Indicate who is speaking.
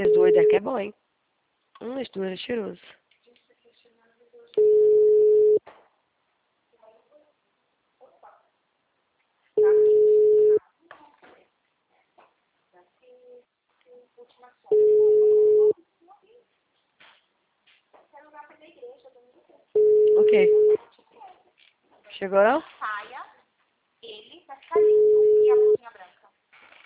Speaker 1: Esse doido aqui é bom, hein? Esse doido é cheiroso. O quê? Chegou não?
Speaker 2: Saia, ele vai ficar ali.